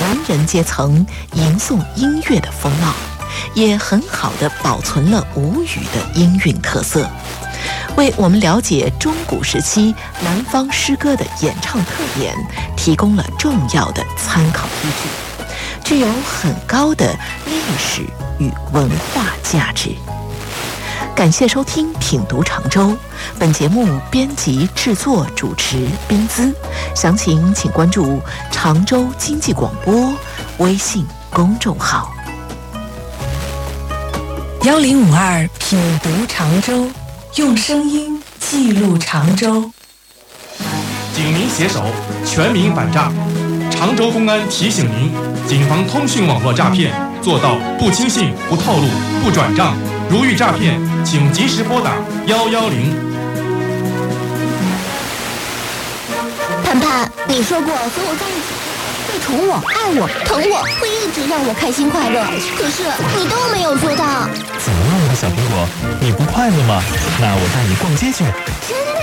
文人阶层吟诵音乐的风貌，也很好地保存了吴语的音韵特色，为我们了解中古时期南方诗歌的演唱特点提供了重要的参考依据，具有很高的历史与文化价值。感谢收听《品读常州》，本节目编辑、制作、主持冰姿，详情请关注常州经济广播微信公众号。 1052品读常州，用声音记录常州。 警民携手，全民反诈。常州公安提醒您，谨防通讯网络诈骗，做到不轻信、不套路、不转账。如遇诈骗，请及时拨打110。 盼盼，你说过和我在一起会宠我、爱我、疼我，会一直让我开心快乐，可是你都没有做到。 怎么了，我的小苹果？你不快乐吗？那我带你逛街去。 真